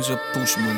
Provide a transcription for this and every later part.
Jongens, we push, man.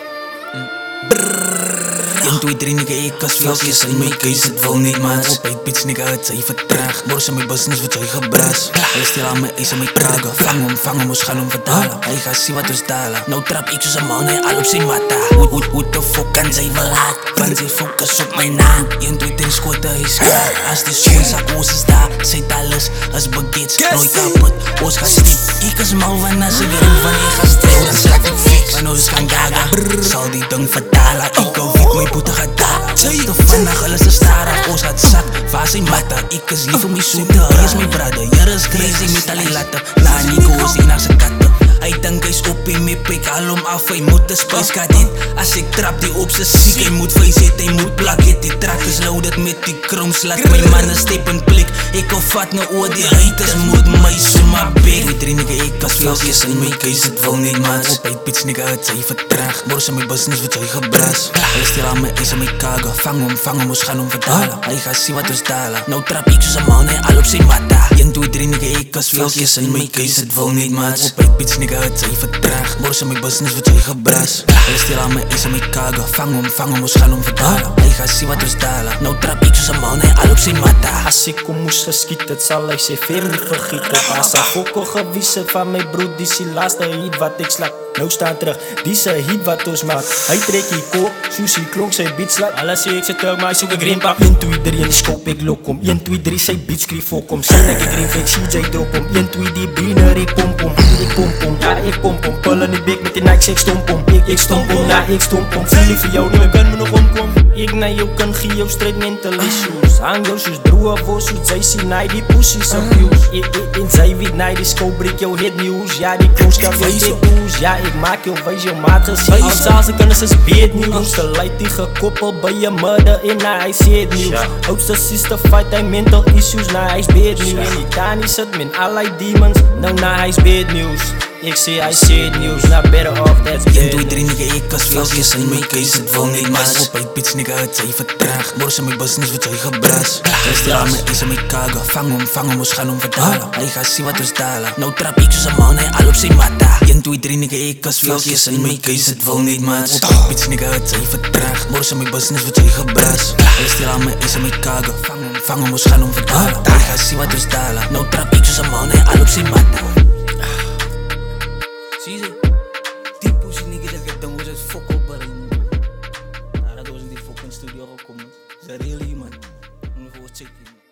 1, 2, 3, nigga, ik als velkjes in mijn case, het wil niet, man. Op het bitch, nigga, het zij vertraag. Morgen mijn business, wat jij gebras. Hij stil aan mijn eis en mijn kragen. Vang hem, ons gaan hem verdalen. Hij gaat zien wat ons dalen. Nou trap ik zoals een man, hij al op zijn matta. Hoe de fuck kan zij wel laat? Want zij focus op mijn naam. 1, 2, 3, schoten, hij is klaar. Als die schoenzak, ons is daar. Zij alles, als baguettes, nooit kapot. Ons gaat stief. Ik is mal van als ik erin van je gaat stil. Dan zet ik fix. Van ons gaan gaga. Zal die ding vertalen. Ik hou wit, mijn boete gaat daar. De vandaag alles is stara. Ons gaat zak, waar zijn matta. Ik is lief om die zoete. Hier is mijn brother. Hier is crazy met al die latten. La Nico is in naar zijn katten. Hij denkt hij is op in mijn pik. Haal hem af, hij moet de space kadit. Als ik trap die op zijn ziek. Hij moet face it, hij moet plak it. Die track is loaded met die kromslat. Mijn man is stepen blik. Ik al vat nou oor die haters. Moet mij zomaar big. 2, 3 nigga, ik als velkjes in mijn case. Het wil niet, man. Op het bitch nigga, het zij vertraag. Morgen mijn business, wat jij gebras. Hij stil aan mijn eis en mijn kagen. Vang hem, ons gaan hem verdalen. Hij gaat zien wat ons dalen. Nou trap ik zoals een man, hij al op zijn matta. 1, 2, 3 nigga, ik als velkjes in mijn case. Het wil niet, man. Op het bitch nigga, het zij vertraag. Morgen mijn business, wat jij gebras. Hij stil aan mijn eis en mijn kagen. Vang hem, ons gaan hem verdalen. Hij gaat zien wat ons dalen. Nou trap ik zoals een man, hij al op zijn matta. Als ik om moest geschieten, zal hij zijn veer niet vergieten. Als hij fokko gewisseld van mijn broer, die is die laatste hit wat ik slak. Nou staan terug, die is een hit wat ons maakt. Hij trekt die koop, sushi klonk, zijn beat slaat. Alles zie ik zit terug, maar ik zoek een green pak. 1, 2, 3 en scope ik lok om. 1, 2, 3 zijn beat schreef ook om. Zet ik green fake, CJ drop om. 1, 2 die biner, ik pomp om. Ja ik pomp om. Pullen die big met die Nike, ik stomp om. Ik stomp om, ja ik stomp om. Voel ik voor jou, niet meer kan me nog omkom. Ik naar jou kan geven jou straight mental issues. Hang jou zoals broer voor zoet, zij zien naar die pussies abuse. In zij weet naar die scope, breek jou hit nieuws. Ja die post kan weer dit nieuws. Ja ik maak jou wijs, jou maat gezien. Als ik kunnen ze beet nieuws. De light die gekoppeld bij je mother in naar hij zit nieuws. Oudste sister fight hij mental issues, naar hij is beet nieuws. En Dani zit met allerlei demons, nou naar hij is beet nieuws. Ik zie hij zit nieuws, naar better off that's good. 1, 2, 3 nigga, ik als velkjes in mijn case, het wil niet, man. Op het bitch nigga, het zij vertraag. Morgen mijn business, wat jij gebras. Hij stil aan mijn eis en mijn kagen. Vang hem, ons gaan hem verdalen. Hij gaat zien wat ons dalen. Nou trap ik zoals een man, hij al op zijn matta. 1, 2, 3 nigga, ik als velkjes in mijn case, het wil niet, man. Op het bitch nigga, het zij vertraag. Morgen mijn business, wat jij gebras. Hij stil aan mijn eis en mijn kagen. Vang hem, ons gaan hem verdalen. Hij gaat zien wat ons dalen. Nou trap ik zoals een man, hij al op zijn matta. Zie je? Die pussy nigga dat ik dan was het fuck op barin. Nou, dat was in die fucking studio gekomen. Is dat really, man? Moet je voor checken.